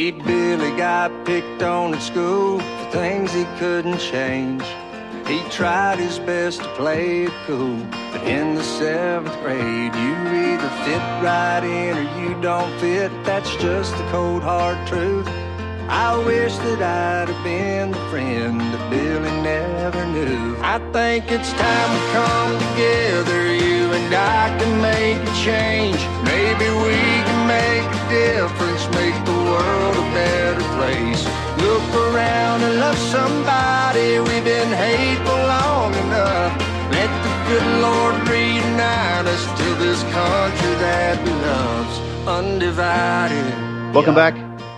8, Billy got picked on at school for things he couldn't change. He tried his best to play it cool, but in the 7th grade, you either fit right in or you don't fit. That's just the cold hard truth. I wish that I'd have been the friend that Billy never knew. I think it's time we come together, you and I can make a change. Maybe we can make a difference, make the world a better place. Look around and love somebody, we've been hateful long enough. Let the good Lord reunite us to this country that we love's undivided. Welcome back.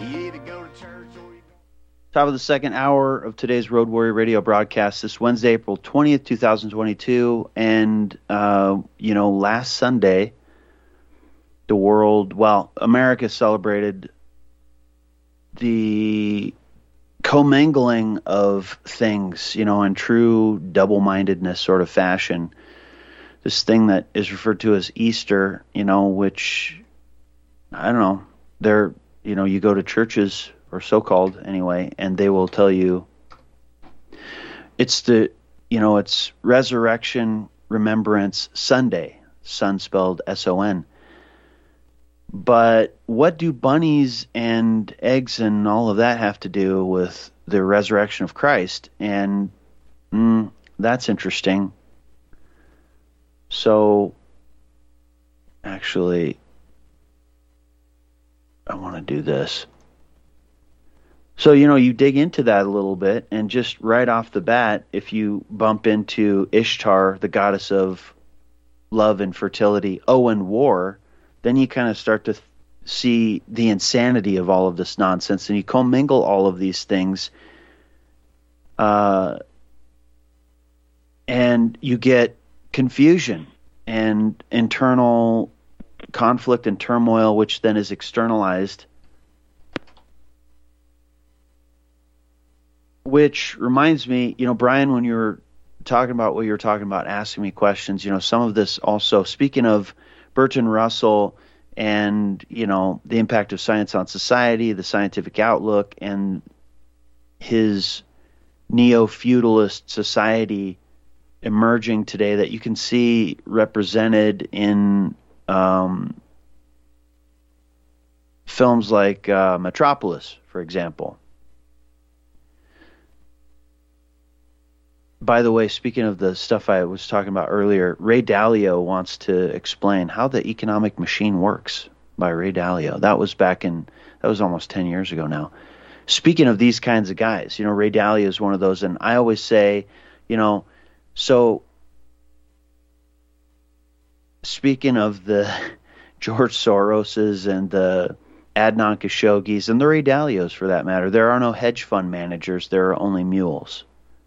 Top of the second hour of today's Road Warrior Radio broadcast this Wednesday, April 20th, 2022. And, last Sunday, America celebrated the commingling of things, in true double-mindedness sort of fashion. This thing that is referred to as Easter, which, I don't know, you go to churches, or so-called anyway, and they will tell you it's it's Resurrection Remembrance Sunday, sun spelled S-O-N. But what do bunnies and eggs and all of that have to do with the resurrection of Christ? And that's interesting. So, actually, I want to do this. So, you dig into that a little bit, and just right off the bat, if you bump into Ishtar, the goddess of love and fertility, and war, then you kind of start to see the insanity of all of this nonsense, and you commingle all of these things, and you get confusion and internal conflict and turmoil, which then is externalized. Which reminds me, Brian, when you were talking about what you were talking about, asking me questions, some of this also, speaking of Bertrand Russell and, the impact of science on society, the scientific outlook, and his neo-feudalist society emerging today that you can see represented in films like Metropolis, for example. By the way, speaking of the stuff I was talking about earlier, Ray Dalio wants to explain how the economic machine works by Ray Dalio. That was almost 10 years ago now. Speaking of these kinds of guys, Ray Dalio is one of those, and I always say, so speaking of the George Soroses and the Adnan Khashoggis and the Ray Dalios for that matter, there are no hedge fund managers, there are only mules.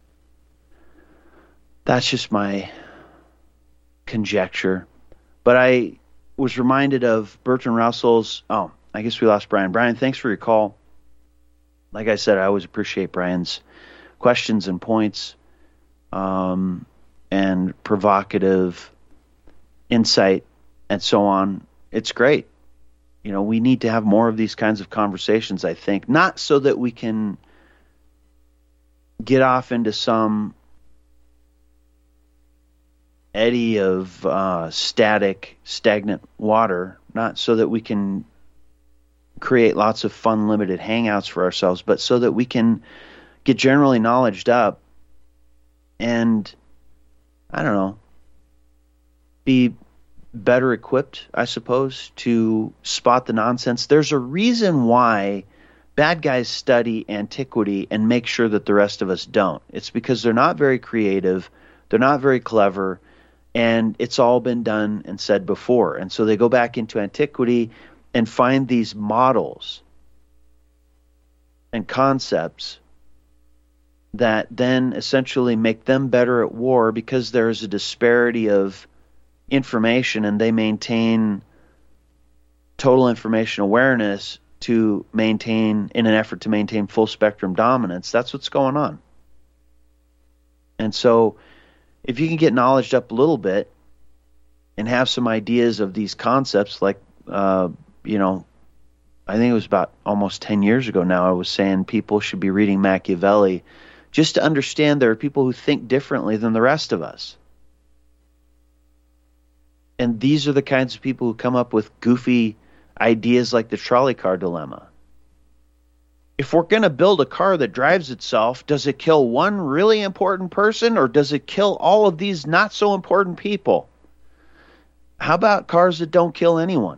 That's just my conjecture. But I was reminded of Bertrand Russell's... Oh, I guess we lost Brian. Brian, thanks for your call. Like I said, I always appreciate Brian's questions and points and provocative insight and so on. It's great. We need to have more of these kinds of conversations, I think. Not so that we can get off into some eddy of stagnant water, not so that we can create lots of fun, limited hangouts for ourselves, but so that we can get generally knowledged up and, I don't know, be better equipped, I suppose, to spot the nonsense. There's a reason why bad guys study antiquity and make sure that the rest of us don't. It's because they're not very creative, they're not very clever, and it's all been done and said before. And so they go back into antiquity and find these models and concepts that then essentially make them better at war because there's a disparity of information, and they maintain total information awareness to maintain, in an effort to maintain full spectrum dominance. That's what's going on. And so if you can get knowledged up a little bit and have some ideas of these concepts like, I think it was about almost 10 years ago now, I was saying people should be reading Machiavelli just to understand there are people who think differently than the rest of us. And these are the kinds of people who come up with goofy ideas like the trolley car dilemma. If we're going to build a car that drives itself, does it kill one really important person, or does it kill all of these not so important people? How about cars that don't kill anyone?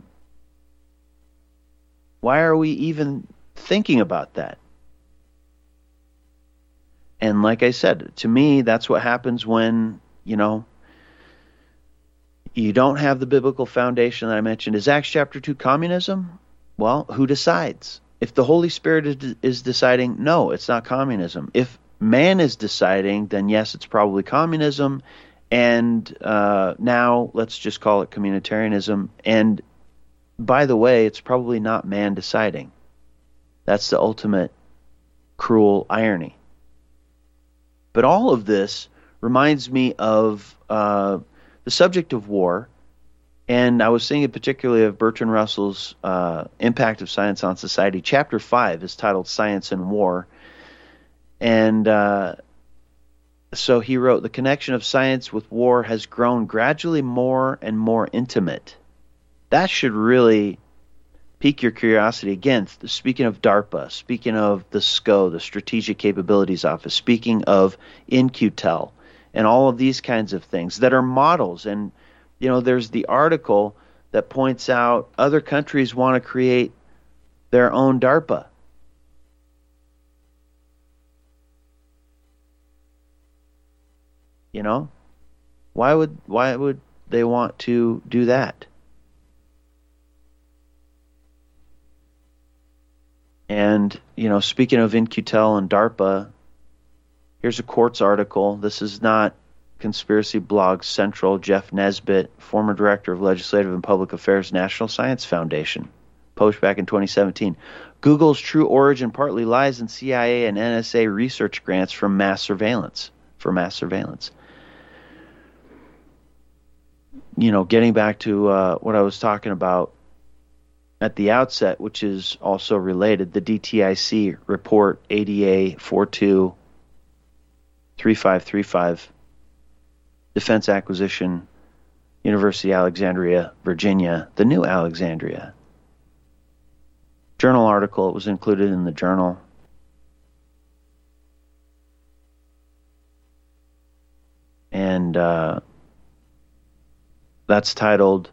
Why are we even thinking about that? And like I said, to me, that's what happens when, you don't have the biblical foundation that I mentioned. Is Acts chapter 2 communism? Well, who decides? If the Holy Spirit is deciding, no, it's not communism. If man is deciding, then yes, it's probably communism. And now let's just call it communitarianism. And by the way, it's probably not man deciding. That's the ultimate cruel irony. But all of this reminds me of the subject of war. And I was thinking particularly of Bertrand Russell's Impact of Science on Society. Chapter 5 is titled Science and War. And so he wrote, the connection of science with war has grown gradually more and more intimate. That should really pique your curiosity. Again, speaking of DARPA, speaking of the SCO, the Strategic Capabilities Office, speaking of In-Q-Tel, and all of these kinds of things that are models. And there's the article that points out other countries want to create their own DARPA. Why would they want to do that? And, speaking of In-Q-Tel and DARPA, here's a Quartz article. This is not Conspiracy Blog Central. Jeff Nesbitt, former director of Legislative and Public Affairs, National Science Foundation, published back in 2017. Google's true origin partly lies in CIA and NSA research grants for mass surveillance. Getting back to what I was talking about at the outset, which is also related, the DTIC report ADA 423535, Defense Acquisition, University of Alexandria, Virginia, the new Alexandria. Journal article, it was included in the journal. And that's titled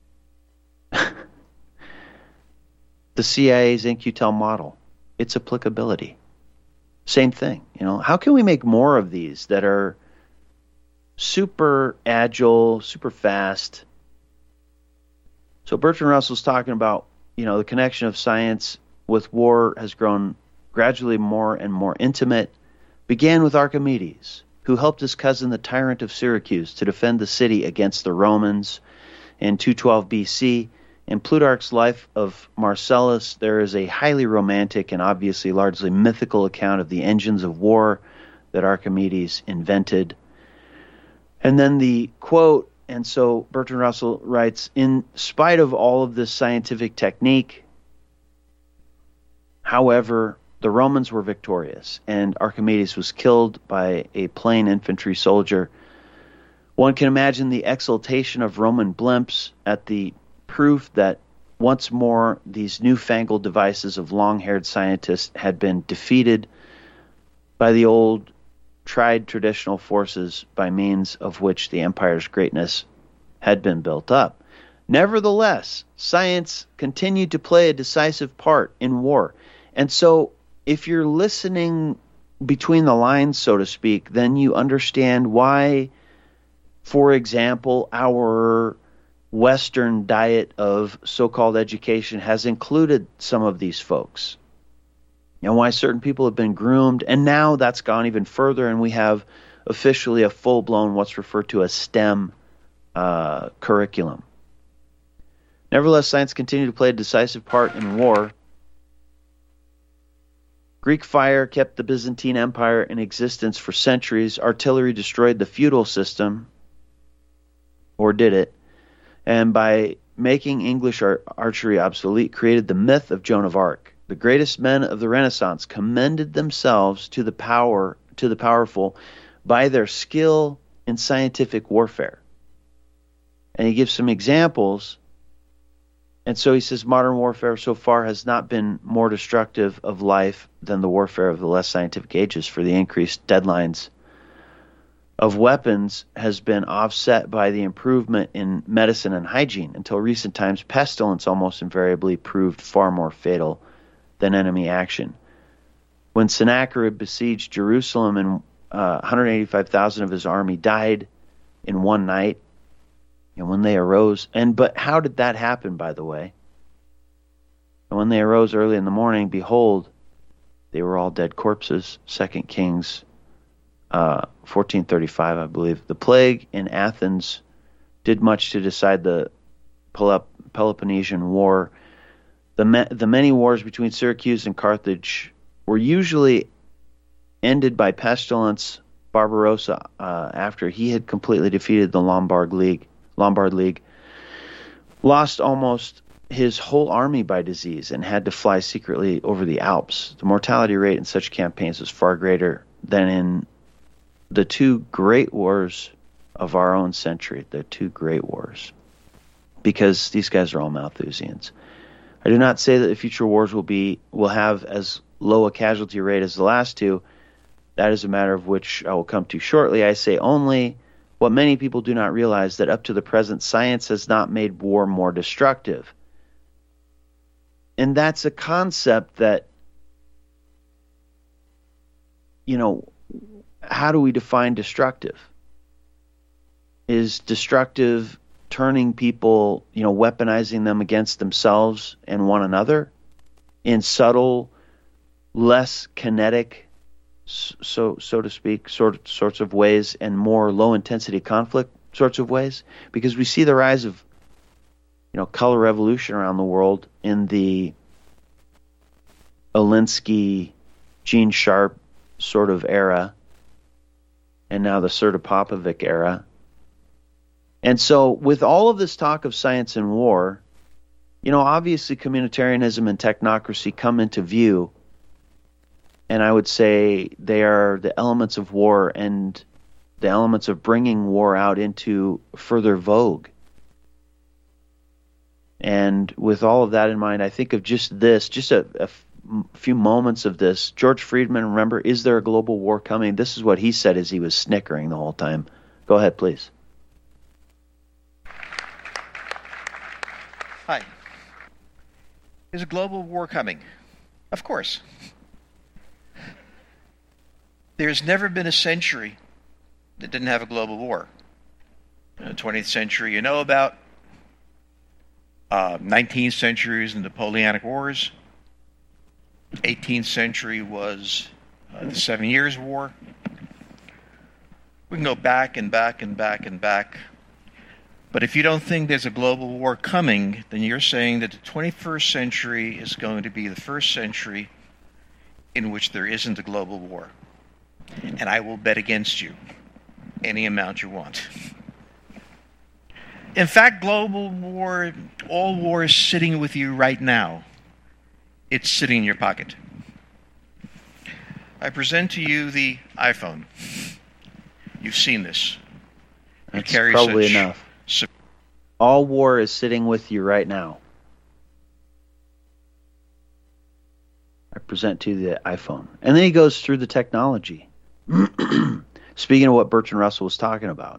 The CIA's In-Q-Tel Model, Its Applicability. Same thing. How can we make more of these that are super agile, super fast? So Bertrand Russell's talking about, the connection of science with war has grown gradually more and more intimate. Began with Archimedes, who helped his cousin, the tyrant of Syracuse, to defend the city against the Romans in 212 BC. In Plutarch's Life of Marcellus, there is a highly romantic and obviously largely mythical account of the engines of war that Archimedes invented. And then the quote, and so Bertrand Russell writes, in spite of all of this scientific technique, however, the Romans were victorious, and Archimedes was killed by a plain infantry soldier. One can imagine the exultation of Roman blimps at the proof that once more these newfangled devices of long-haired scientists had been defeated by the old, tried traditional forces by means of which the empire's greatness had been built up. Nevertheless, science continued to play a decisive part in war. And so if you're listening between the lines, so to speak, then you understand why, for example, our Western diet of so-called education has included some of these folks, and why certain people have been groomed, and now that's gone even further, and we have officially a full-blown what's referred to as STEM curriculum. Nevertheless, science continued to play a decisive part in war. Greek fire kept the Byzantine Empire in existence for centuries. Artillery destroyed the feudal system, or did it? And by making English archery obsolete, created the myth of Joan of Arc. The greatest men of the Renaissance commended themselves to the powerful by their skill in scientific warfare. And he gives some examples. And so he says modern warfare so far has not been more destructive of life than the warfare of the less scientific ages, for the increased deadlines of weapons has been offset by the improvement in medicine and hygiene. Until recent times, pestilence almost invariably proved far more fatal than enemy action. When Sennacherib besieged Jerusalem and 185,000 of his army died in one night, and when they arose, but how did that happen, by the way? And when they arose early in the morning, behold, they were all dead corpses. 2 Kings 14:35, I believe. The plague in Athens did much to decide the Peloponnesian War. The many wars between Syracuse and Carthage were usually ended by pestilence. Barbarossa, after he had completely defeated the Lombard League, lost almost his whole army by disease and had to fly secretly over the Alps. The mortality rate in such campaigns was far greater than in the two great wars of our own century, the two great wars, because these guys are all Malthusians. I do not say that the future wars will have as low a casualty rate as the last two. That is a matter of which I will come to shortly. I say only what many people do not realize, that up to the present, science has not made war more destructive. And that's a concept that, how do we define destructive? Is destructive turning people, weaponizing them against themselves and one another in subtle, less kinetic, so to speak, sorts of ways, and more low intensity conflict sorts of ways? Because we see the rise of color revolution around the world in the Alinsky, Gene Sharp sort of era, and now the Serta Popovic era. And so with all of this talk of science and war, obviously communitarianism and technocracy come into view. And I would say they are the elements of war and the elements of bringing war out into further vogue. And with all of that in mind, I think of just a few moments of this. George Friedman, remember, is there a global war coming? This is what he said as he was snickering the whole time. Go ahead, please. Hi. Is a global war coming? Of course. There's never been a century that didn't have a global war. In the 20th century you know about. 19th century is the Napoleonic Wars. 18th century was the 7 Years' War. We can go back and back and back and back. But if you don't think there's a global war coming, then you're saying that the 21st century is going to be the first century in which there isn't a global war. And I will bet against you any amount you want. In fact, global war, all war is sitting with you right now. It's sitting in your pocket. I present to you the iPhone. You've seen this. That's probably enough. All war is sitting with you right now. I present to you the iPhone. And then he goes through the technology. Speaking of what Bertrand Russell was talking about.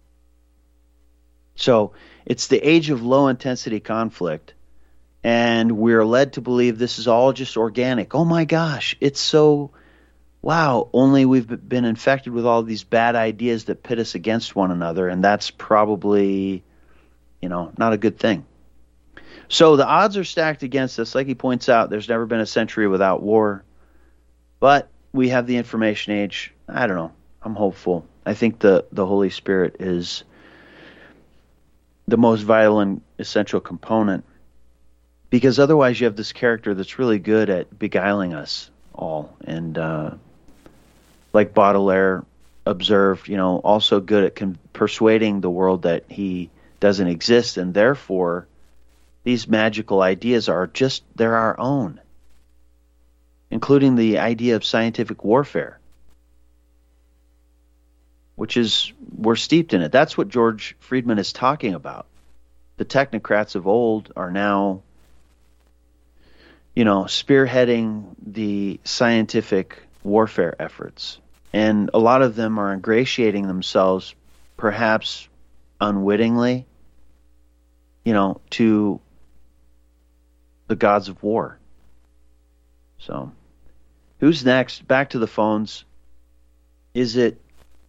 So it's the age of low intensity conflict, and we're led to believe this is all just organic. Oh my gosh, it's so wow. Only we've been infected with all these bad ideas that pit us against one another, and that's probably, not a good thing. So the odds are stacked against us. Like he points out, there's never been a century without war, but we have the information age. I don't know. I'm hopeful. I think the Holy Spirit is the most vital and essential component, because otherwise you have this character that's really good at beguiling us all, and like Baudelaire observed, also good at persuading the world that he doesn't exist, and therefore these magical ideas they're our own, including the idea of scientific warfare, which is, we're steeped in it. That's what George Friedman is talking about. The technocrats of old are now, spearheading the scientific warfare efforts. And a lot of them are ingratiating themselves, perhaps unwittingly, to the gods of war. So, who's next? Back to the phones. Is it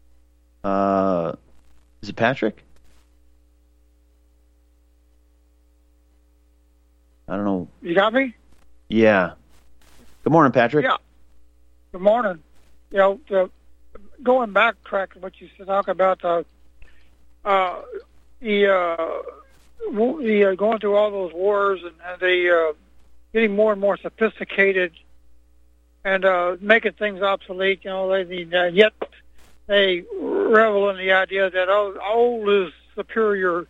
Patrick? I don't know. You got me? Yeah. Good morning, Patrick. Yeah. Good morning. Going backtrack to what you talk about going through all those wars and the getting more and more sophisticated and making things obsolete. Yet they revel in the idea that old is superior.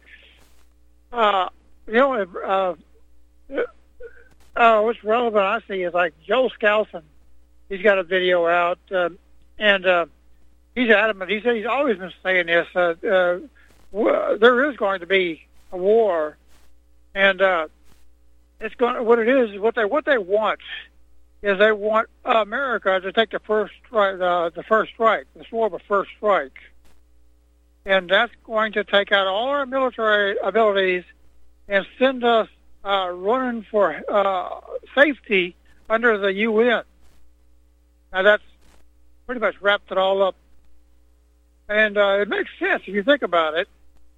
What's relevant I see is like Joe Skousen. He's got a video out, and he's adamant. He said he's always been saying this. There is going to be a war, and it's going. What it is what they want is they want America to take the first strike, the war of the first strike, and that's going to take out all our military abilities and send us running for safety under the UN. Now that's pretty much wrapped it all up, and it makes sense if you think about it.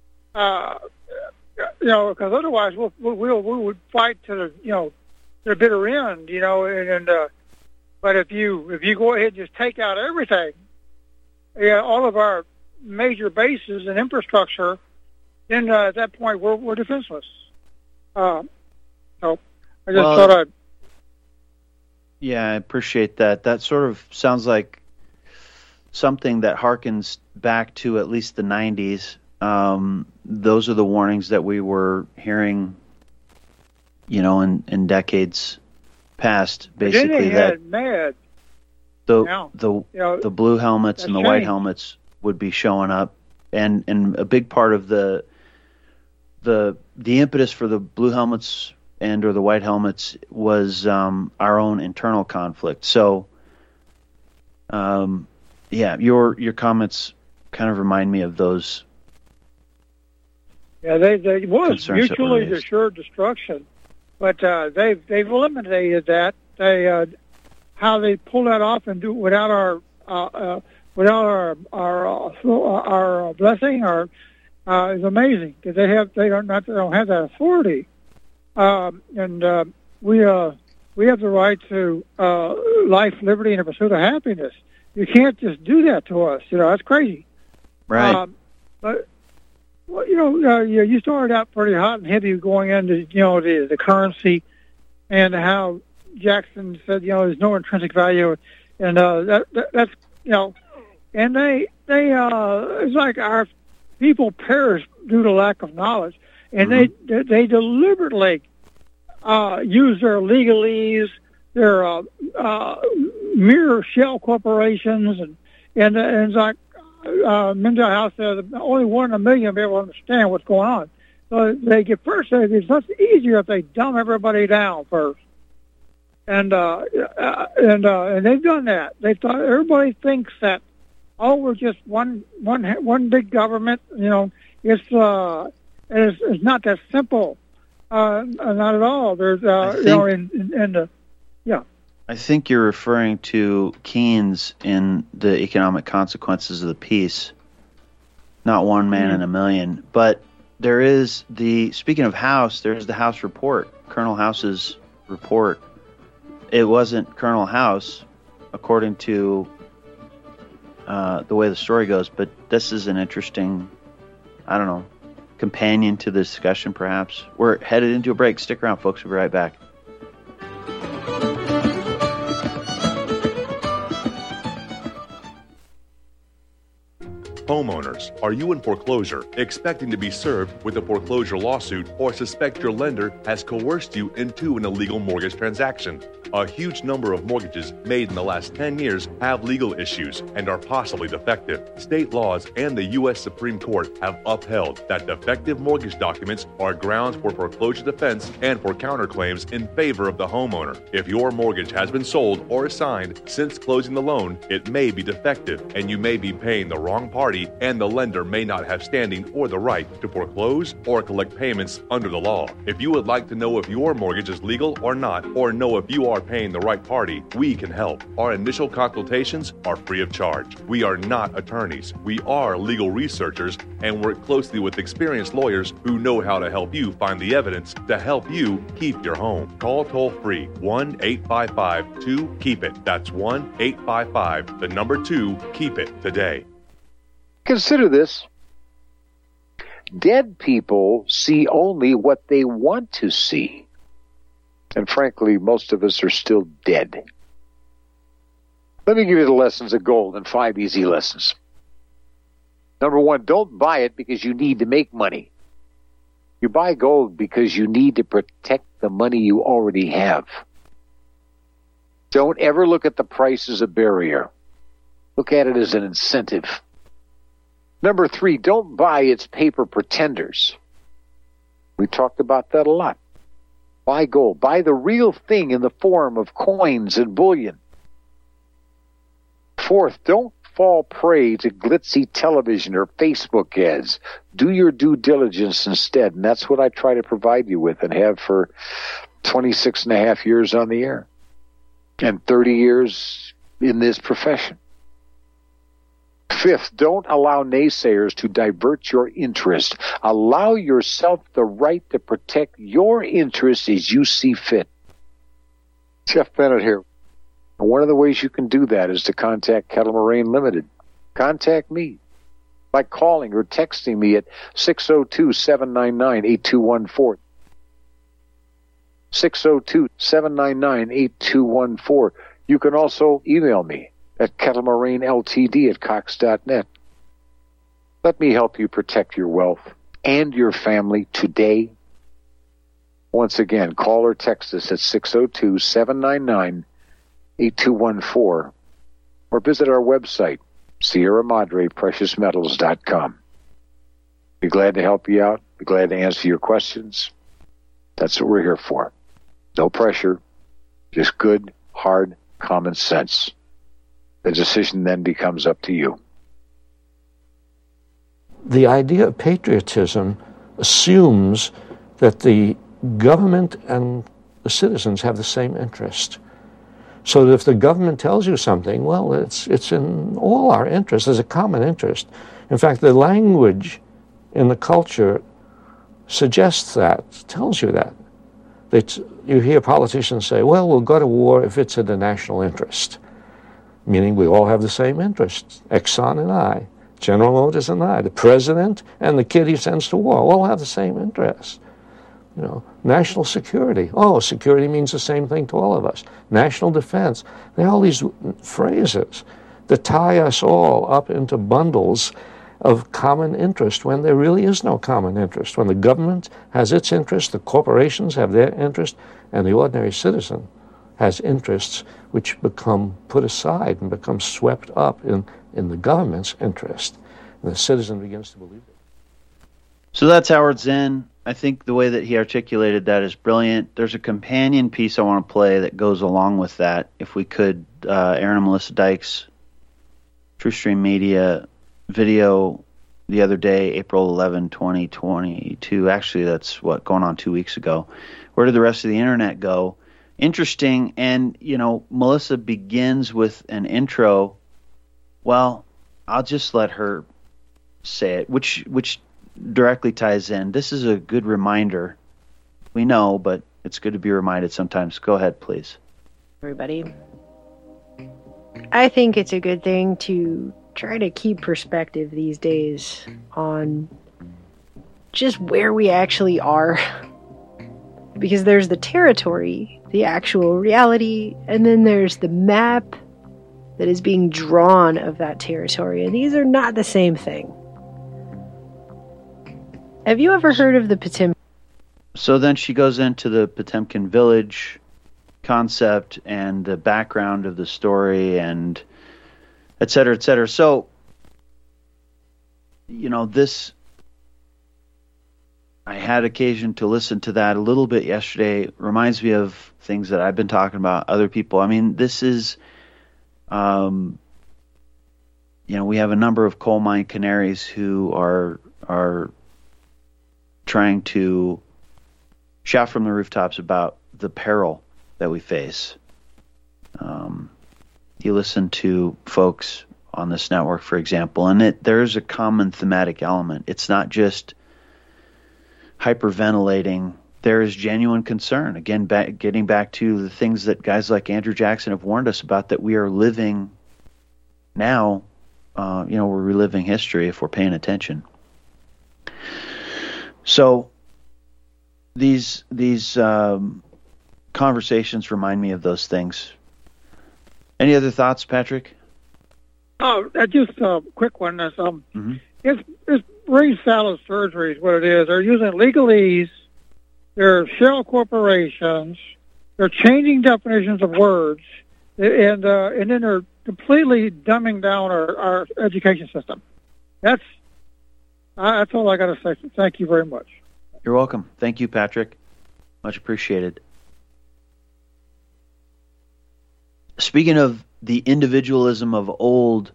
Because otherwise we would fight to the bitter end, but if you go ahead and just take out everything, all of our major bases and infrastructure, then at that point we're defenseless. So I just thought I'd. Yeah, I appreciate that. That sort of sounds like something that harkens back to at least the 90s. Those are the warnings that we were hearing, in decades past. Basically, that the blue helmets and the white helmets would be showing up, and a big part of the impetus for the blue helmets or the white helmets was our own internal conflict. So, your comments kind of remind me of those. Yeah, they was mutually assured destruction, but they've eliminated that. They how they pull that off and do it without our blessing is amazing, because they don't have that authority, and we have the right to life, liberty, and the pursuit of happiness. You can't just do that to us. That's crazy. Right. But you started out pretty hot and heavy going into the currency and how Jackson said there's no intrinsic value, and that's and they it's like our people perish due to lack of knowledge, and they deliberately use their legalese, their mere shell corporations, and it's like Menzel House said, only 1 in a million will be able to understand what's going on. So it's much easier if they dumb everybody down first. And they've done that. They thought everybody thinks that we're just one big government. It's not that simple. Not at all. There's I think you're referring to Keynes in The Economic Consequences of the Peace, not one man in a million. But there is speaking of House, there's the House report, Colonel House's report. It wasn't Colonel House, according to the way the story goes, but this is an interesting, companion to the discussion, perhaps. We're headed into a break. Stick around, folks. We'll be right back. Homeowners, are you in foreclosure, expecting to be served with a foreclosure lawsuit, or suspect your lender has coerced you into an illegal mortgage transaction? A huge number of mortgages made in the last 10 years have legal issues and are possibly defective. State laws and the U.S. Supreme Court have upheld that defective mortgage documents are grounds for foreclosure defense and for counterclaims in favor of the homeowner. If your mortgage has been sold or assigned since closing the loan, it may be defective and you may be paying the wrong party, and the lender may not have standing or the right to foreclose or collect payments under the law. If you would like to know if your mortgage is legal or not, or know if you are paying the right party, we can help. Our initial consultations are free of charge. We are not attorneys. We are legal researchers and work closely with experienced lawyers who know how to help you find the evidence to help you keep your home. Call toll-free 1-855-2-KEEP-IT. That's 1-855-2-KEEP-IT today. Consider this. Dead people see only what they want to see. And frankly, most of us are still dead. Let me give you the lessons of gold in 5 easy lessons. Number 1, don't buy it because you need to make money. You buy gold because you need to protect the money you already have. Don't ever look at the price as a barrier. Look at it as an incentive. Number 3, don't buy its paper pretenders. We talked about that a lot. Buy gold. Buy the real thing in the form of coins and bullion. 4th, don't fall prey to glitzy television or Facebook ads. Do your due diligence instead, and that's what I try to provide you with and have for 26 and a half years on the air and 30 years in this profession. 5th, don't allow naysayers to divert your interest. Allow yourself the right to protect your interests as you see fit. Jeff Bennett here. One of the ways you can do that is to contact Kettle Moraine Limited. Contact me by calling or texting me at 602-799-8214. 602-799-8214. You can also email me at kettlemoraineLTD@cox.net. Let me help you protect your wealth and your family today. Once again, call or text us at 602-799-8214 or visit our website, Sierra Madre Precious Metals.com. Be glad to help you out. Be glad to answer your questions. That's what we're here for. No pressure, just good, hard, common sense. The decision then becomes up to you. The idea of patriotism assumes that the government and the citizens have the same interest. So that if the government tells you something, well, it's in all our interest. There's a common interest. In fact, the language in the culture suggests that, tells you that. You hear politicians say, well, we'll go to war if it's in the national interest, meaning we all have the same interests. Exxon and I, General Motors and I, the president and the kid he sends to war all have the same interests. You know, national security. Oh, security means the same thing to all of us. National defense. There are all these phrases that tie us all up into bundles of common interest when there really is no common interest. When the government has its interest, the corporations have their interest, and the ordinary citizen has interests which become put aside and become swept up in the government's interest. And the citizen begins to believe it. So that's Howard Zinn. I think the way that he articulated that is brilliant. There's a companion piece I want to play that goes along with that. If we could, Aaron and Melissa Dykes, TrueStream Media video the other day, April 11, 2022. Actually, that's going on 2 weeks ago. Where did the rest of the internet go? Interesting. And, Melissa begins with an intro. Well, I'll just let her say it, which directly ties in. This is a good reminder. We know, but it's good to be reminded sometimes. Go ahead, please. Everybody, I think it's a good thing to try to keep perspective these days on just where we actually are. Because there's the territory, the actual reality, and then there's the map, that is being drawn of that territory. And these are not the same thing. Have you ever heard of the Potemkin? So then she goes into the Potemkin village concept and the background of the story and et cetera, et cetera. So, this, I had occasion to listen to that a little bit yesterday. It reminds me of things that I've been talking about, other people. I mean, this is, we have a number of coal mine canaries who are trying to shout from the rooftops about the peril that we face. You listen to folks on this network, for example, and there's a common thematic element. It's not just hyperventilating. There is genuine concern. Again, getting back to the things that guys like Andrew Jackson have warned us about, that we are living now. We're reliving history if we're paying attention. So these conversations remind me of those things. Any other thoughts, Patrick? Oh, just a quick one. It's raised salad surgery is what it is. They're using legalese. They're shell corporations. They're changing definitions of words, and then they're completely dumbing down our education system. That's all I got to say. Thank you very much. You're welcome. Thank you, Patrick. Much appreciated. Speaking of the individualism of old,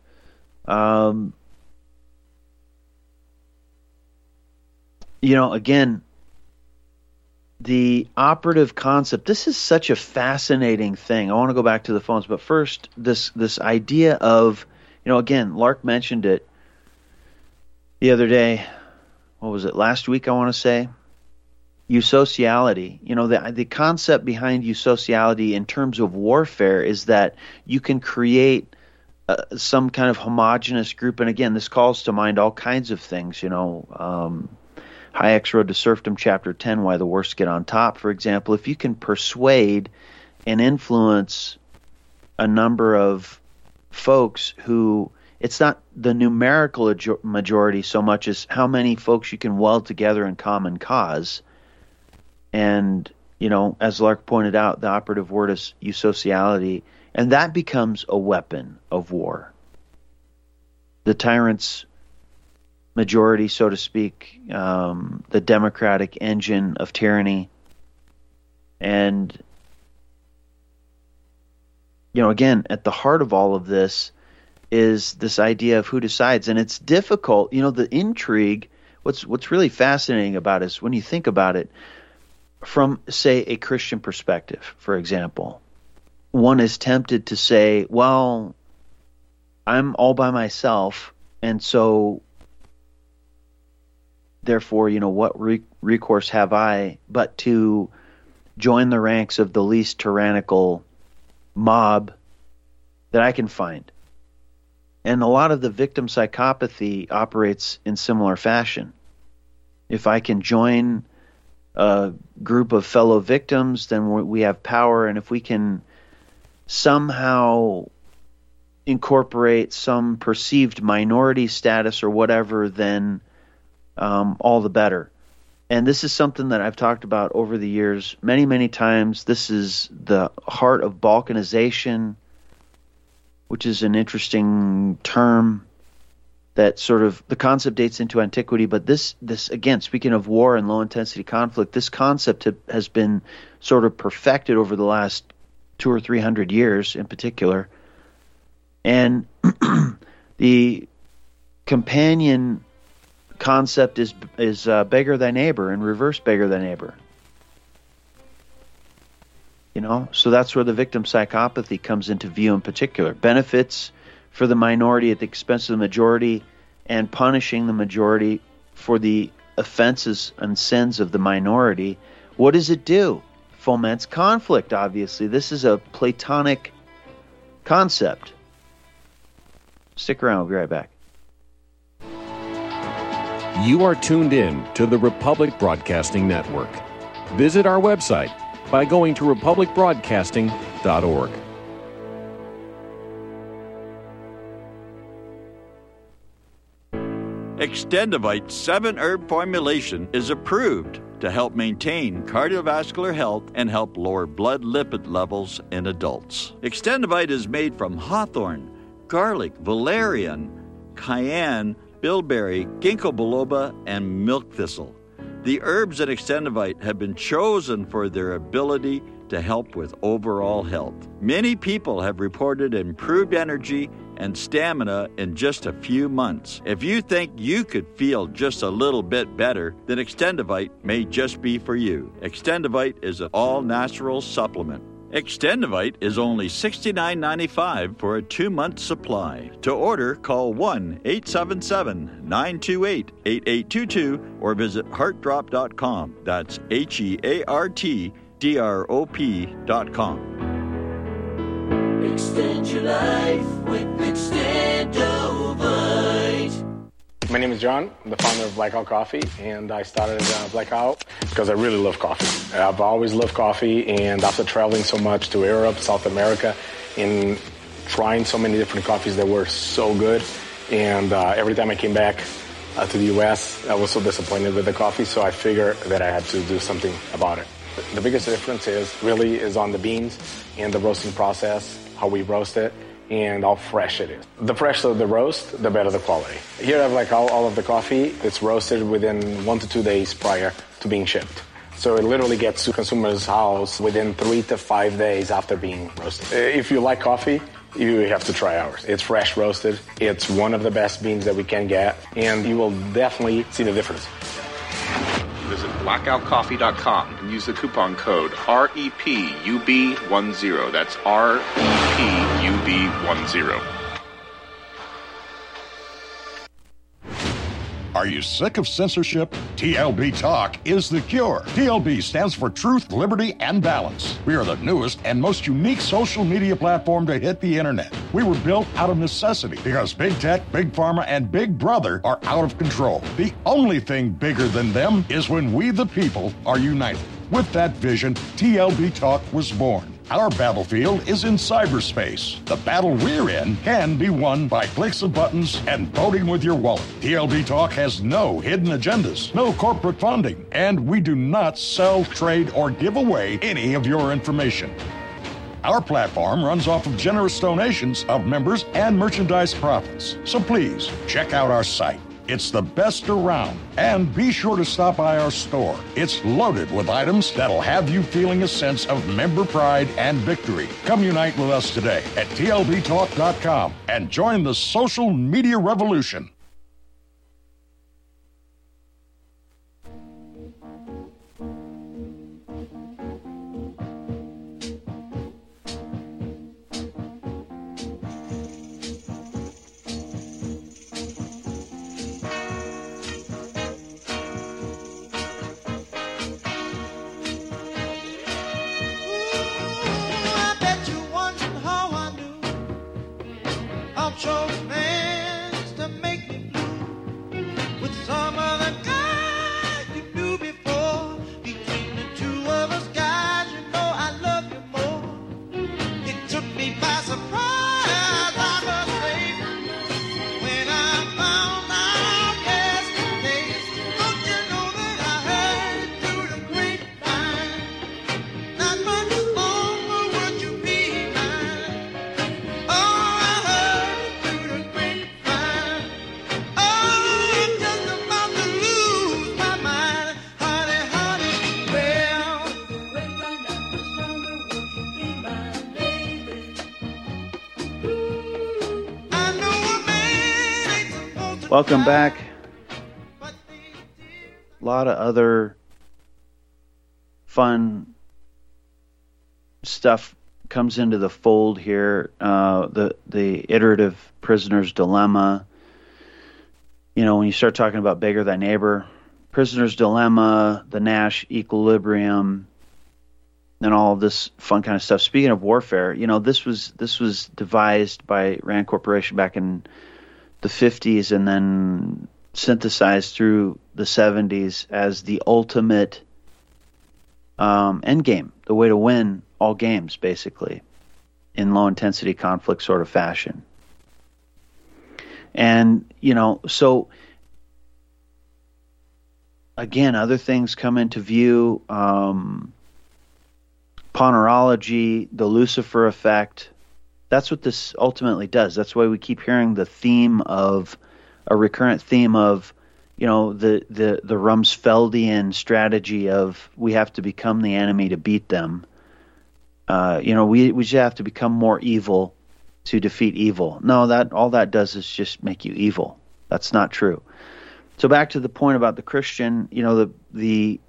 again, the operative concept, this is such a fascinating thing. I want to go back to the phones, but first, this idea of, again, Lark mentioned it the other day. What was it, last week, I want to say? Eusociality. The concept behind eusociality in terms of warfare is that you can create some kind of homogenous group. And again, this calls to mind all kinds of things, Hayek's Road to Serfdom, Chapter 10, Why the Worst Get on Top, for example. If you can persuade and influence a number of folks who, it's not the numerical majority so much as how many folks you can weld together in common cause. And, as Lark pointed out, the operative word is eusociality, and that becomes a weapon of war. The tyrant's majority, so to speak, the democratic engine of tyranny. And, again, at the heart of all of this is this idea of who decides. And it's difficult, the intrigue, what's really fascinating about it is when you think about it, from, say, a Christian perspective, for example, one is tempted to say, well, I'm all by myself, and so therefore, what recourse have I but to join the ranks of the least tyrannical mob that I can find? And a lot of the victim psychopathy operates in similar fashion. If I can join a group of fellow victims, then we have power, and if we can somehow incorporate some perceived minority status or whatever, then all the better. And this is something that I've talked about over the years many, many times. This is the heart of balkanization, which is an interesting term that sort of, the concept dates into antiquity, but this again, speaking of war and low-intensity conflict, this concept has been sort of perfected over the last 200 or 300 years in particular. And the companion concept is beggar thy neighbor, and reverse beggar thy neighbor. So that's where the victim psychopathy comes into view in particular. Benefits for the minority at the expense of the majority, and punishing the majority for the offenses and sins of the minority. What does it do? Foments conflict, obviously. This is a Platonic concept. Stick around, we'll be right back. You are tuned in to the Republic Broadcasting Network. Visit our website by going to republicbroadcasting.org. Extendivite 7-herb formulation is approved to help maintain cardiovascular health and help lower blood lipid levels in adults. Extendivite is made from hawthorn, garlic, valerian, cayenne, bilberry, ginkgo biloba, and milk thistle. The herbs in Extendivite have been chosen for their ability to help with overall health. Many people have reported improved energy and stamina in just a few months. If you think you could feel just a little bit better, then Extendivite may just be for you. Extendivite is an all-natural supplement. Extendivite is only $69.95 for a 2-month supply. To order, call 1-877-928-8822 or visit heartdrop.com. That's HEARTDROP.com. Extend your life with Extendovite. My name is John. I'm the founder of Blackout Coffee, and I started Blackout because I really love coffee. I've always loved coffee, and after traveling so much to Europe, South America, and trying so many different coffees that were so good, and every time I came back to the U.S., I was so disappointed with the coffee, so I figured that I had to do something about it. The biggest difference is on the beans and the roasting process, how we roast it, and how fresh it is. The fresher the roast, the better the quality. Here I have like all of the coffee. It's roasted within 1 to 2 days prior to being shipped. So it literally gets to consumer's house within 3 to 5 days after being roasted. If you like coffee, you have to try ours. It's fresh roasted. It's one of the best beans that we can get, and you will definitely see the difference. Visit blackoutcoffee.com and use the coupon code REPUB10. That's REPUB10. Are you sick of censorship? TLB Talk is the cure. TLB stands for Truth, Liberty, and Balance. We are the newest and most unique social media platform to hit the internet. We were built out of necessity because Big Tech, Big Pharma, and Big Brother are out of control. The only thing bigger than them is when we, the people, are united. With that vision, TLB Talk was born. Our battlefield is in cyberspace. The battle we're in can be won by clicks of buttons and voting with your wallet. TLB Talk has no hidden agendas, no corporate funding, and we do not sell, trade, or give away any of your information. Our platform runs off of generous donations of members and merchandise profits. So please, check out our site. It's the best around. And be sure to stop by our store. It's loaded with items that'll have you feeling a sense of member pride and victory. Come unite with us today at TLBTalk.com and join the social media revolution. Welcome back. A lot of other fun stuff comes into the fold here. The iterative prisoner's dilemma. You know, when you start talking about bigger than neighbor, prisoner's dilemma, the Nash equilibrium, and all of this fun kind of stuff. Speaking of warfare, you know, this was devised by Rand Corporation back in the 50s and then synthesized through the 70s as the ultimate end game, the way to win all games, basically, in low-intensity conflict sort of fashion. And, you know, so again, other things come into view. Ponerology, the Lucifer effect. That's what this ultimately does. That's why we keep hearing the recurrent theme of, the Rumsfeldian strategy of we have to become the enemy to beat them. We just have to become more evil to defeat evil. No, all that does is just make you evil. That's not true. So back to the point about the Christian, the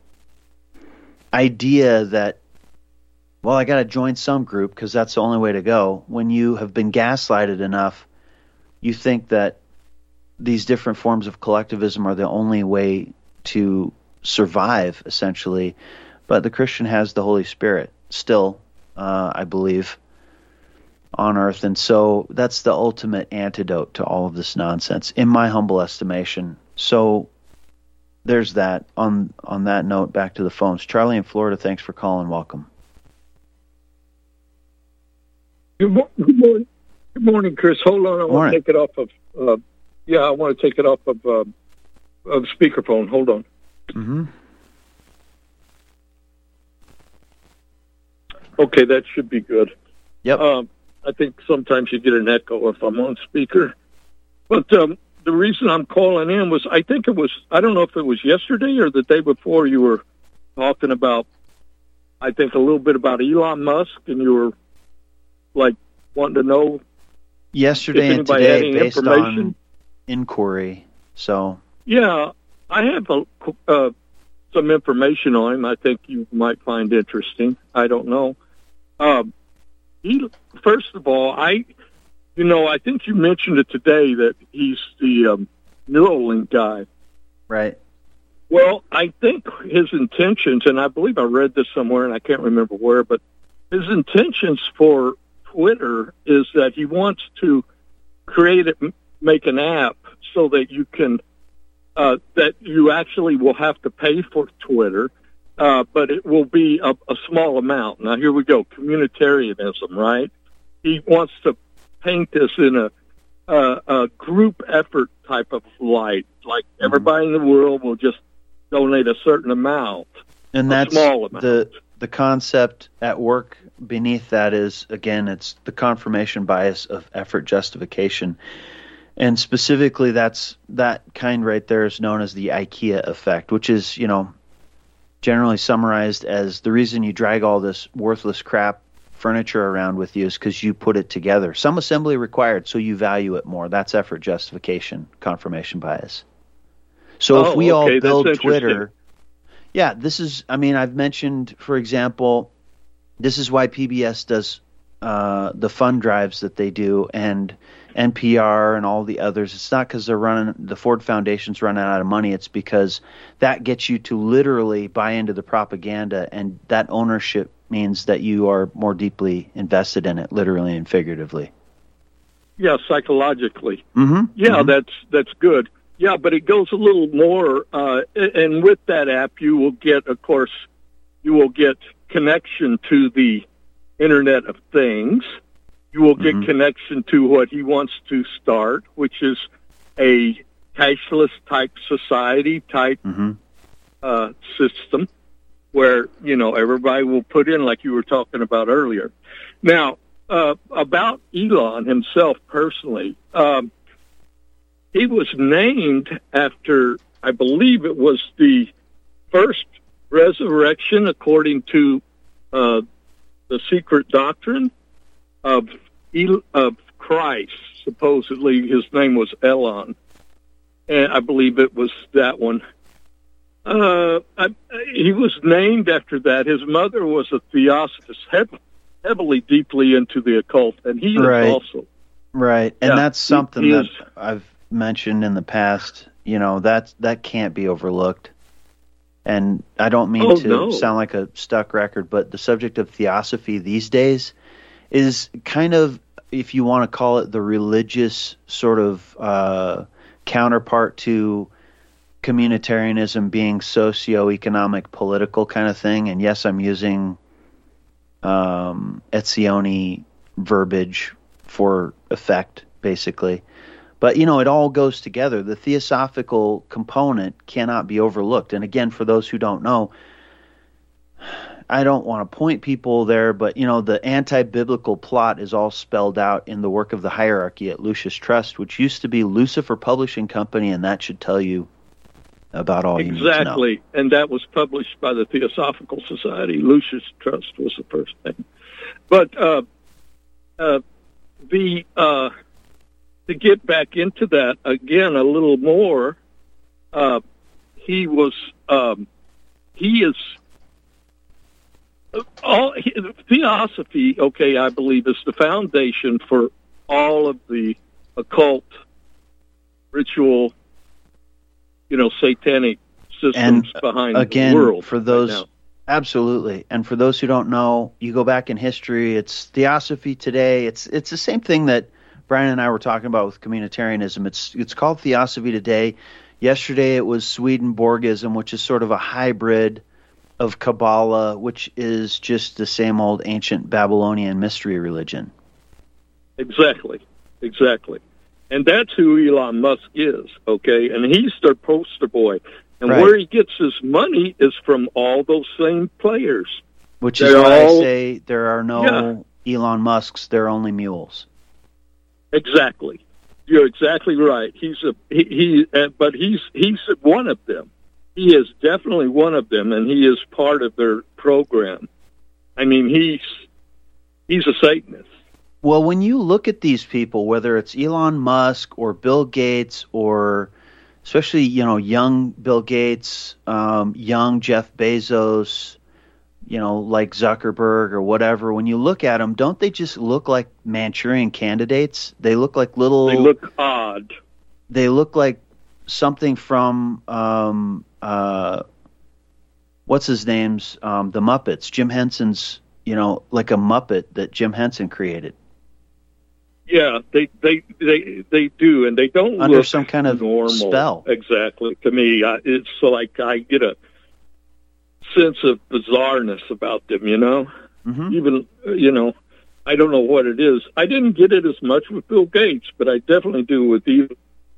idea that, well, I got to join some group because that's the only way to go. When you have been gaslighted enough, you think that these different forms of collectivism are the only way to survive, essentially. But the Christian has the Holy Spirit still, I believe, on earth. And so that's the ultimate antidote to all of this nonsense, in my humble estimation. So there's that. On that note, back to the phones. Charlie in Florida, thanks for calling. Welcome. Good morning, Chris. Hold on, I want to take it off of. I want to take it off of speakerphone. Hold on. Mm-hmm. Okay, that should be good. Yep. I think sometimes you get an echo if I'm on speaker. But the reason I'm calling in was I don't know if it was yesterday or the day before you were talking about, I think a little bit about Elon Musk, and you were like wanting to know yesterday and today based on inquiry. So yeah, I have some information on him. I think you might find interesting. I don't know. First of all, I think you mentioned it today that he's the Neuralink guy, right? Well, I think his intentions, and I believe I read this somewhere, and I can't remember where, but his intentions for Twitter is that he wants to make an app so that you can, that you actually will have to pay for Twitter, but it will be a small amount. Now, here we go, communitarianism, right? He wants to paint this in a group effort type of light, like everybody in the world will just donate a certain amount, and that's small amount. The concept at work beneath that is, again, it's the confirmation bias of effort justification. And specifically, that kind right there is known as the IKEA effect, which is, generally summarized as the reason you drag all this worthless crap furniture around with you is because you put it together. Some assembly required, so you value it more. That's effort justification, confirmation bias. So if we all build Twitter... Yeah, I've mentioned, for example, this is why PBS does the fund drives that they do, and NPR and all the others. It's not because the Ford Foundation's running out of money. It's because that gets you to literally buy into the propaganda, and that ownership means that you are more deeply invested in it, literally and figuratively. Yeah, psychologically. Mm-hmm. Yeah, mm-hmm. That's good. Yeah, but it goes a little more, and with that app, you will get connection to the Internet of Things. You will get connection to what he wants to start, which is a cashless type society type system where, everybody will put in, like you were talking about earlier. Now, about Elon himself personally, he was named after, I believe it was the first resurrection according to the secret doctrine of Christ. Supposedly his name was Elon, and I believe it was that one. He was named after that. His mother was a theosophist, heavily, deeply into the occult, and he is also. Right, and that's something that I've mentioned in the past. That can't be overlooked. And I don't mean to sound like a stuck record, but the subject of theosophy these days is kind of, if you want to call it, the religious sort of counterpart to communitarianism being socio-economic, political kind of thing. And yes, I'm using Etzioni verbiage for effect, basically. But, you know, it all goes together. The theosophical component cannot be overlooked. And again, for those who don't know, I don't want to point people there, but, you know, the anti-biblical plot is all spelled out in the work of the hierarchy at Lucis Trust, which used to be Lucifer Publishing Company, and that should tell you about all you need to know. Exactly, and that was published by the Theosophical Society. Lucis Trust was the first thing. But to get back into that again a little more, he is theosophy. Okay, I believe is the foundation for all of the occult, ritual, satanic systems behind again, the world. For those, right now. Absolutely, and for those who don't know, you go back in history. It's theosophy today. It's the same thing that Brian and I were talking about with communitarianism. It's called theosophy today. Yesterday it was Swedenborgism, which is sort of a hybrid of Kabbalah, which is just the same old ancient Babylonian mystery religion. Exactly. And that's who Elon Musk is, okay? And he's their poster boy. And Right. where he gets his money is from all those same players. Which is why I say there are no Elon Musks, there are only mules. Exactly. You're exactly right. But he's one of them. He is definitely one of them, and he is part of their program. I mean, he's a Satanist. Well, when you look at these people, whether it's Elon Musk or Bill Gates or especially, young Bill Gates, young Jeff Bezos, like Zuckerberg or whatever, when you look at them, don't they just look like Manchurian candidates? They look like little... They look odd. They look like something from, what's his name's, the Muppets. Jim Henson's, like a Muppet that Jim Henson created. Yeah, they do, and they don't under look some kind of normal. spell. Exactly. To me, it's like I get a sense of bizarreness about them. Mm-hmm. Even I don't know what it is. I didn't get it as much with Bill Gates, but I definitely do with Elon.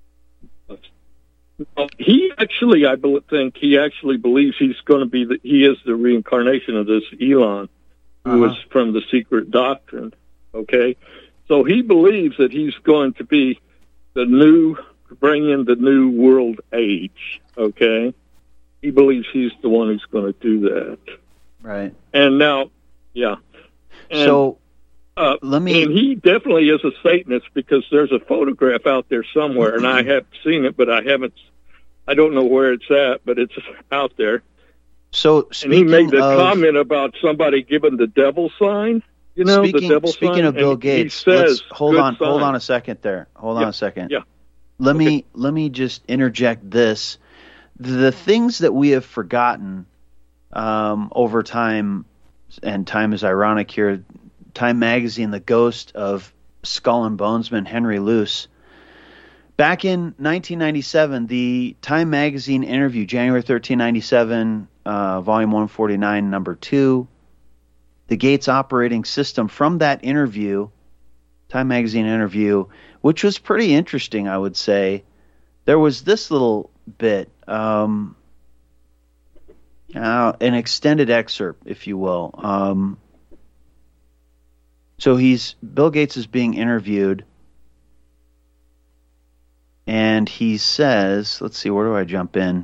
He actually, think he actually believes he's going to be he is the reincarnation of this Elon, who is from the Secret Doctrine. Okay. So he believes that he's going to be bring in the new world age, okay? He believes he's the one who's going to do that. Right. And now, yeah. And, and he definitely is a Satanist because there's a photograph out there somewhere, and I have seen it, but I don't know where it's at, but it's out there. So, and he made the comment about somebody giving the devil sign. Speaking of Bill Gates, hold on a second there. Hold on a second. Yeah. Let me just interject this. The things that we have forgotten over time, and time is ironic here. Time Magazine, the ghost of Skull and Bonesman Henry Luce. Back in 1997, the Time Magazine interview, January 13, 1997, volume 149, number 2. The Gates operating system from that interview, Time Magazine interview, which was pretty interesting, I would say. There was this little bit, an extended excerpt, if you will. So Bill Gates is being interviewed, and he says, let's see, where do I jump in?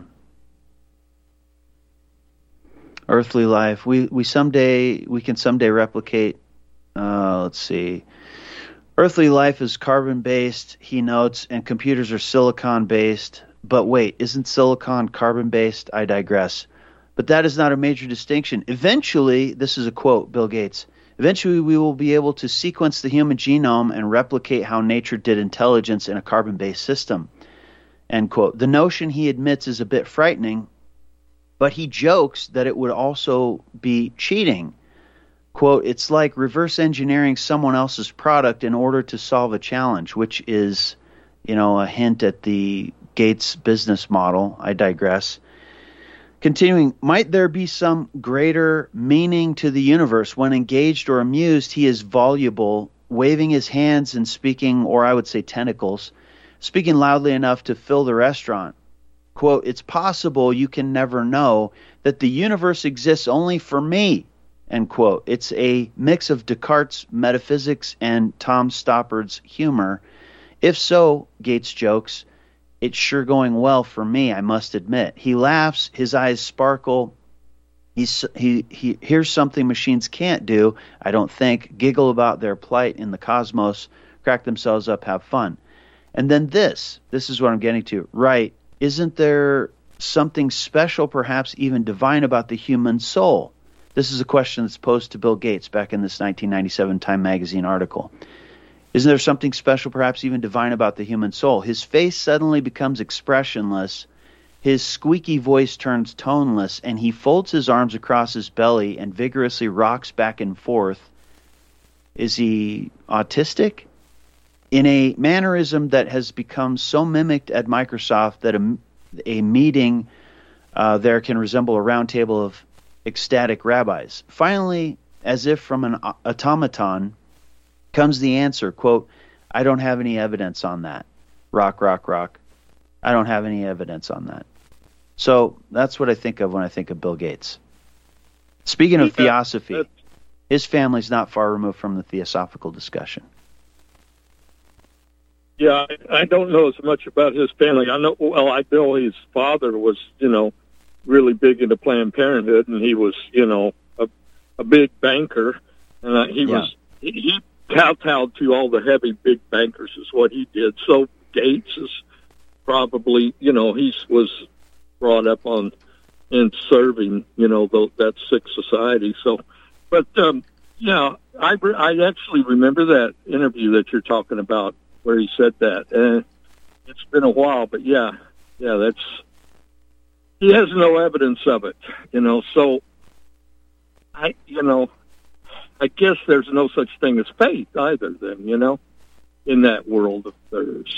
Earthly life. We can someday replicate. Let's see. Earthly life is carbon-based, he notes, and computers are silicon-based. But wait, isn't silicon carbon-based? I digress. But that is not a major distinction. Eventually, this is a quote, Bill Gates, eventually we will be able to sequence the human genome and replicate how nature did intelligence in a carbon-based system. End quote. The notion, he admits, is a bit frightening, but he jokes that it would also be cheating. Quote, it's like reverse engineering someone else's product in order to solve a challenge, which is, a hint at the Gates business model. I digress. Continuing, might there be some greater meaning to the universe? When engaged or amused, he is voluble, waving his hands and speaking, or I would say tentacles. speaking loudly enough to fill the restaurant. Quote, "It's possible, you can never know, that the universe exists only for me." End quote. It's a mix of Descartes' metaphysics and Tom Stoppard's humor. If so, Gates jokes, it's sure going well for me, I must admit. He laughs, his eyes sparkle. He hears something machines can't do, I don't think, giggle about their plight in the cosmos, crack themselves up, have fun. And then this is what I'm getting to. Right, isn't there something special, perhaps even divine, about the human soul? This is a question that's posed to Bill Gates back in this 1997 Time magazine article. Isn't there something special, perhaps even divine, about the human soul? His face suddenly becomes expressionless. His squeaky voice turns toneless, and he folds his arms across his belly and vigorously rocks back and forth. Is he autistic? In a mannerism that has become so mimicked at Microsoft that a meeting there can resemble a round table of ecstatic rabbis. Finally, as if from an automaton, comes the answer, quote, "I don't have any evidence on that." Rock, rock, rock. I don't have any evidence on that. So that's what I think of when I think of Bill Gates. Speaking of theosophy, his family's not far removed from the theosophical discussion. Yeah, I don't know as much about his family. I know his father was, really big into Planned Parenthood, and he was, a big banker, and he kowtowed to all the heavy big bankers is what he did. So Gates is probably, he was brought up in serving, that sick society. So, but I actually remember that interview that you're talking about where he said that, and it's been a while, but yeah, he has no evidence of it, so I guess there's no such thing as faith either then, in that world of theirs,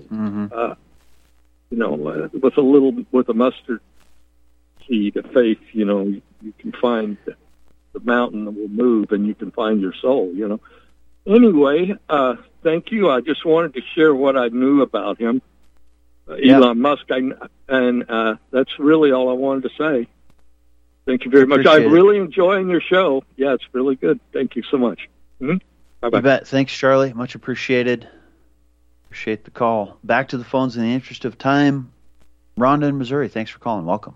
with a mustard seed of faith, you can find the mountain that will move and you can find your soul, Anyway, thank you. I just wanted to share what I knew about him, Elon Musk, and that's really all I wanted to say. Thank you very much. I'm really enjoying your show. Yeah, it's really good. Thank you so much. Mm-hmm. Bye-bye. You bet. Thanks, Charlie. Much appreciated. Appreciate the call. Back to the phones in the interest of time. Rhonda in Missouri, thanks for calling. Welcome.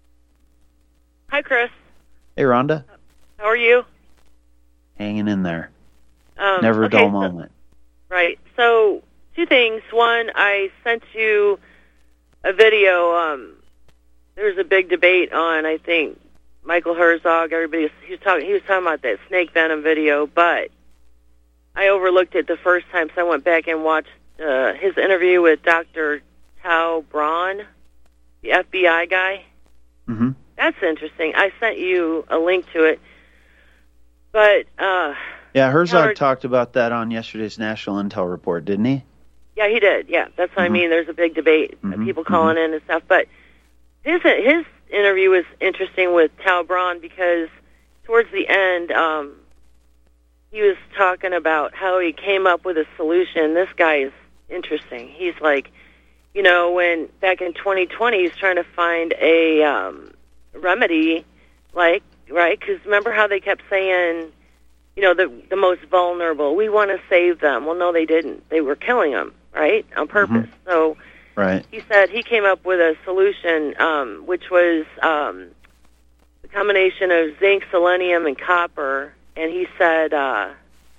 Hi, Chris. Hey, Rhonda. How are you? Hanging in there. Never a dull moment. Right. So, two things. One, I sent you a video. There's a big debate on, I think, Michael Herzog. He was talking about that snake venom video, but I overlooked it the first time, so I went back and watched his interview with Dr. Tao Braun, the FBI guy. Mm-hmm. That's interesting. I sent you a link to it, but yeah, Herzog talked about that on yesterday's National Intel Report, didn't he? Yeah, he did. Yeah, that's what I mean. There's a big debate, people calling in and stuff. But his interview was interesting with Tao Braun because towards the end, he was talking about how he came up with a solution. This guy is interesting. He's like, when back in 2020, he's trying to find a remedy, right? Because remember how they kept saying, the most vulnerable, we want to save them. Well, no, they didn't. They were killing them, right, on purpose. So he said he came up with a solution, which was the combination of zinc, selenium, and copper. And he said that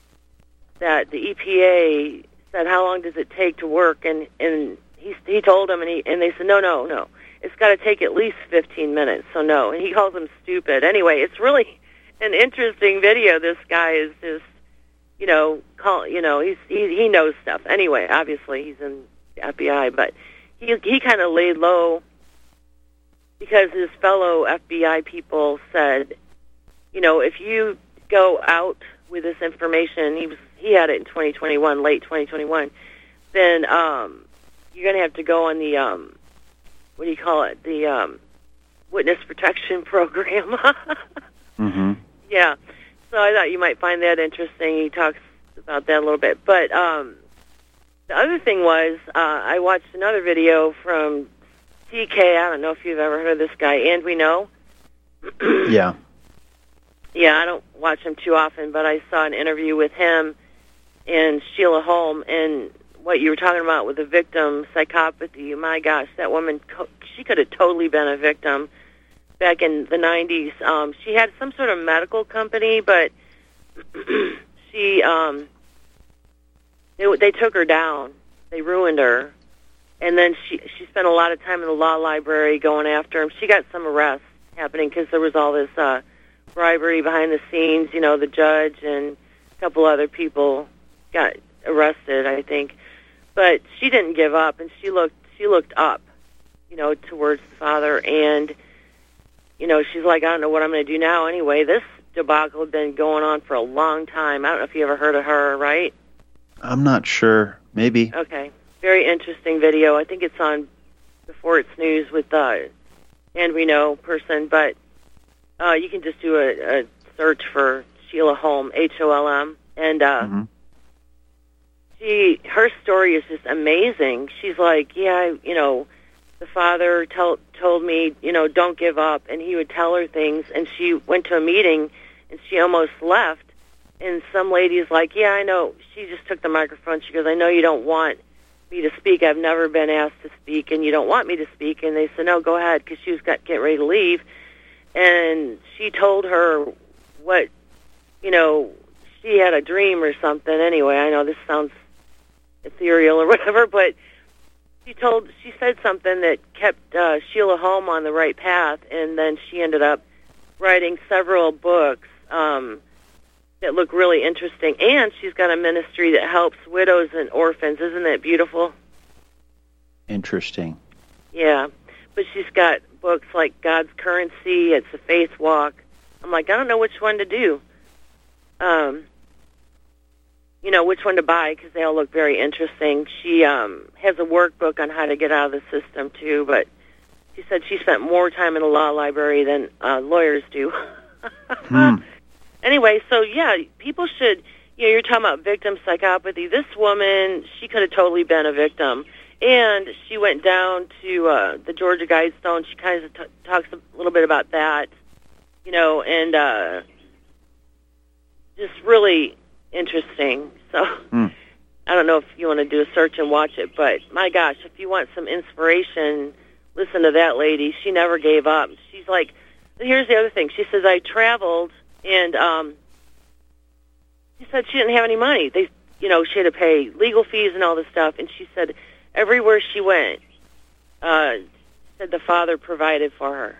the EPA said, how long does it take to work? And he told them, and they said, no. It's got to take at least 15 minutes, so no. And he calls them stupid. Anyway, it's really an interesting video. This guy is just, he knows stuff. Anyway, obviously he's in the FBI, but he kind of laid low because his fellow FBI people said, if you go out with this information, he had it in 2021, late 2021, then you're going to have to go on the what do you call it? The witness protection program. Mm-hmm. Yeah. So I thought you might find that interesting. He talks about that a little bit. But The other thing was, I watched another video from TK. I don't know if you've ever heard of this guy, And We Know. Yeah. Yeah, I don't watch him too often, but I saw an interview with him and Sheila Holm, and what you were talking about with the victim psychopathy. My gosh, that woman, she could have totally been a victim back in the 90s. She had some sort of medical company, but she, they took her down. They ruined her. And then she spent a lot of time in the law library going after him. She got some arrests happening because there was all this bribery behind the scenes. You know, the judge and a couple other people got arrested, I think. But she didn't give up, and she looked up, you know, towards the father. And, you know, she's like, I don't know what I'm going to do now. Anyway, this debacle had been going on for a long time. I don't know if you ever heard of her, right? I'm not sure. Maybe. Okay. Very interesting video. I think it's on Before It's News with And We Know person, but you can just do a search for Sheila Holm, Holm, and her story is just amazing. She's like, yeah, you know, the father told me, you know, don't give up, and he would tell her things, and she went to a meeting, and she almost left, and some lady's like, yeah, I know. She just took the microphone. She goes, I know you don't want me to speak. I've never been asked to speak, and you don't want me to speak. And they said, no, go ahead, because she was getting ready to leave. And she told her what, you know, she had a dream or something. Anyway, I know this sounds ethereal or whatever, but she said something that kept Sheila Holm on the right path, and then she ended up writing several books that look really interesting. And she's got a ministry that helps widows and orphans. Isn't that beautiful? Interesting. Yeah. But she's got books like God's Currency, It's a Faith Walk. I'm like, I don't know which one to do. You know, which one to buy, because they all look very interesting. She has a workbook on how to get out of the system, too, but she said she spent more time in the law library than lawyers do. Anyway, so, yeah, people should, you know, you're talking about victim psychopathy. This woman, she could have totally been a victim. And she went down to the Georgia Guidestone. She kind of talks a little bit about that, you know, and just really interesting. So I don't know if you want to do a search and watch it, but my gosh, if you want some inspiration, listen to that lady. She never gave up. She's like, here's the other thing. She says, I traveled, and she said she didn't have any money. You know, she had to pay legal fees and all this stuff, and she said everywhere she went, said the Father provided for her.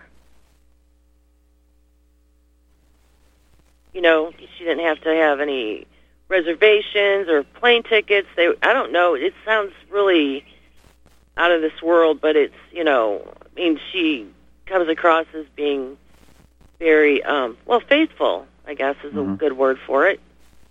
You know, she didn't have to have any reservations or plane tickets. I don't know. It sounds really out of this world, but it's, you know, I mean, she comes across as being very, faithful, I guess is a good word for it.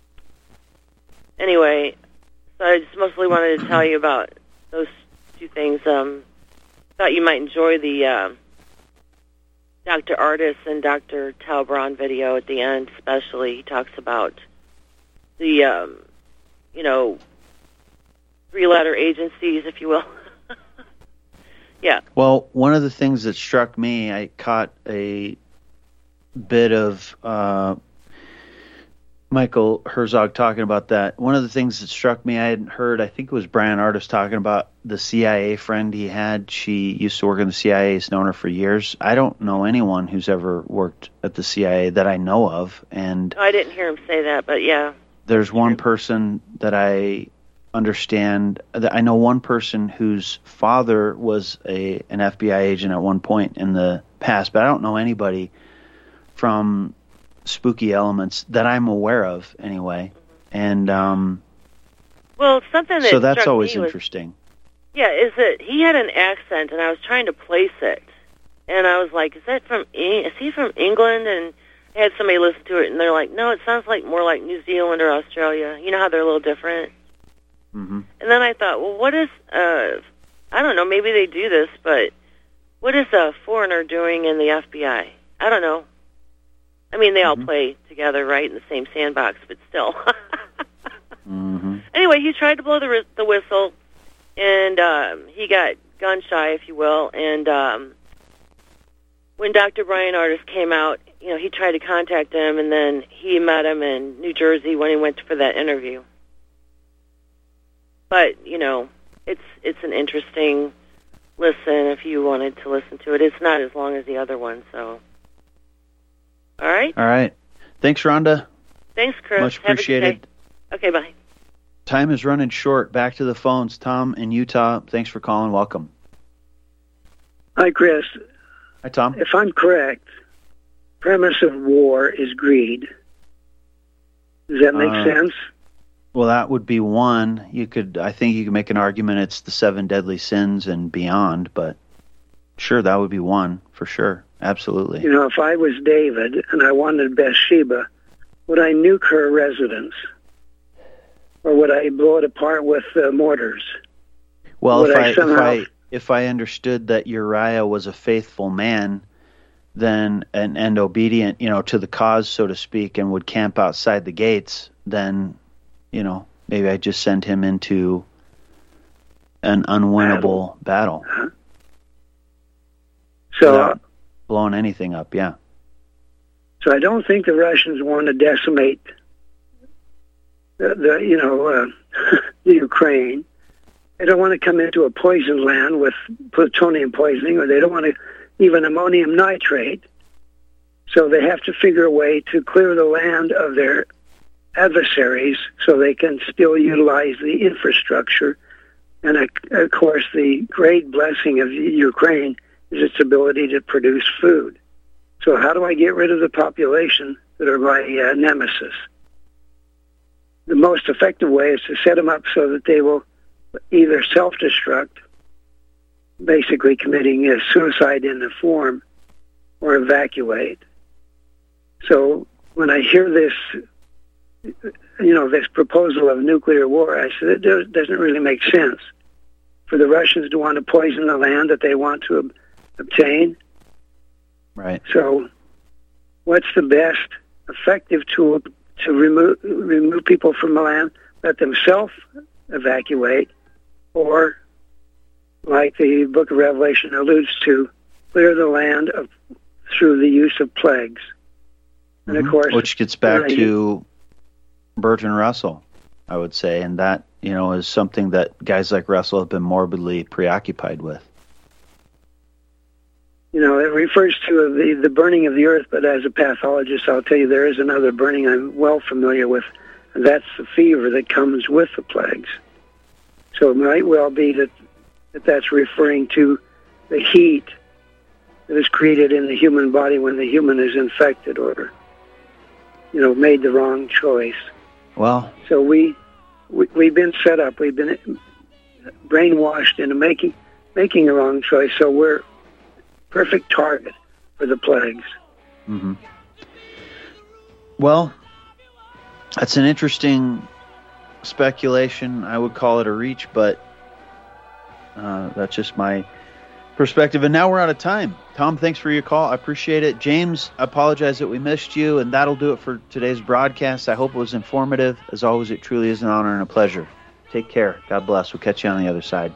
Anyway, so I just mostly wanted to tell you about those two things. Thought you might enjoy the Dr. Artis and Dr. Talbron video at the end, especially. He talks about the, you know, three-letter agencies, if you will. Yeah. Well, one of the things that struck me, I caught a bit of Michael Herzog talking about that. One of the things that struck me, I hadn't heard, I think it was Brian Artis talking about the CIA friend he had. She used to work in the CIA. He's known her for years. I don't know anyone who's ever worked at the CIA that I know of. And I didn't hear him say that, but yeah. There's one person that I understand. I know one person whose father was an FBI agent at one point in the past, but I don't know anybody from Spooky Elements that I'm aware of, anyway. And well, something that so that's struck always me interesting. Is that he had an accent, and I was trying to place it, and I was like, is he from England? And I had somebody listen to it, and they're like, no, it sounds like more like New Zealand or Australia. You know how they're a little different. Mm-hmm. And then I thought, well, what is I don't know, maybe they do this, but what is a foreigner doing in the FBI? I don't know. I mean, they all play together, right, in the same sandbox, but still. Anyway, he tried to blow the whistle, and he got gun-shy, if you will. And when Dr. Brian Ardis came out, he tried to contact him, and then he met him in New Jersey when he went for that interview. But, it's an interesting listen if you wanted to listen to it. It's not as long as the other one, so. All right? All right. Thanks, Rhonda. Thanks, Chris. Much appreciated. Okay, bye. Time is running short. Back to the phones. Tom in Utah, thanks for calling. Welcome. Hi, Chris. Hi, Tom. If I'm correct, premise of war is greed. Does that make sense? Well, that would be one. I think you could make an argument it's the 7 deadly sins and beyond, but sure, that would be one for sure. Absolutely. If I was David and I wanted Bathsheba, would I nuke her residence? Or would I blow it apart with mortars? Well, if I understood that Uriah was a faithful man, then and obedient, to the cause, so to speak, and would camp outside the gates, then, maybe I just send him into an unwinnable battle. Uh-huh. So without blowing anything up, yeah. So I don't think the Russians want to decimate the Ukraine. They don't want to come into a poison land with plutonium poisoning, or they don't want to even ammonium nitrate. So they have to figure a way to clear the land of their adversaries so they can still utilize the infrastructure. And of course, the great blessing of Ukraine is its ability to produce food. So how do I get rid of the population that are my nemesis? The most effective way is to set them up so that they will either self-destruct, basically committing suicide in the form, or evacuate. So when I hear this, this proposal of nuclear war, I said it doesn't really make sense for the Russians to want to poison the land that they want to obtain. Right. So what's the best effective tool to remove people from the land? Let them self-evacuate, or, like the book of Revelation alludes to, clear the land through the use of plagues. And of course, which gets back to Bertrand Russell, I would say, and that is something that guys like Russell have been morbidly preoccupied with. It refers to the burning of the earth, but as a pathologist, I'll tell you there is another burning I'm well familiar with, and that's the fever that comes with the plagues. So it might well be that's referring to the heat that is created in the human body when the human is infected or, made the wrong choice. Well, so we've been set up. We've been brainwashed into making a wrong choice. So we're perfect target for the plagues. Mm-hmm. Well, that's an interesting speculation. I would call it a reach, but that's just my perspective. And now we're out of time. Tom, thanks for your call. I appreciate it. James, I apologize that we missed you, and that'll do it for today's broadcast. I hope it was informative. As always, it truly is an honor and a pleasure. Take care. God bless. We'll catch you on the other side.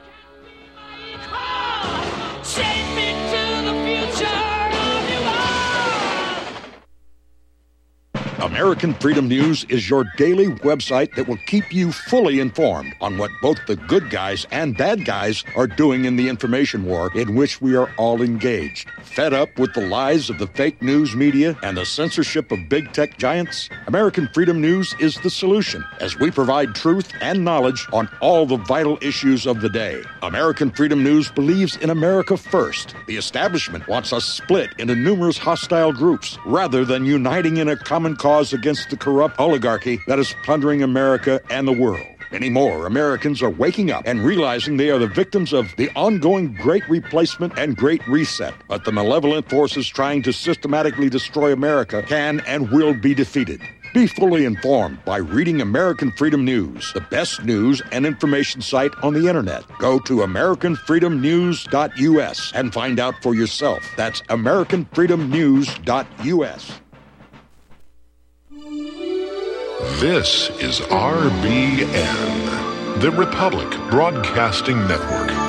American Freedom News is your daily website that will keep you fully informed on what both the good guys and bad guys are doing in the information war in which we are all engaged. Fed up with the lies of the fake news media and the censorship of big tech giants? American Freedom News is the solution, as we provide truth and knowledge on all the vital issues of the day. American Freedom News believes in America first. The establishment wants us split into numerous hostile groups rather than uniting in a common cause against the corrupt oligarchy that is plundering America and the world. Many more Americans are waking up and realizing they are the victims of the ongoing Great Replacement and Great Reset. But the malevolent forces trying to systematically destroy America can and will be defeated. Be fully informed by reading American Freedom News, the best news and information site on the internet. Go to AmericanFreedomNews.us and find out for yourself. That's AmericanFreedomNews.us. This is RBN, the Republic Broadcasting Network.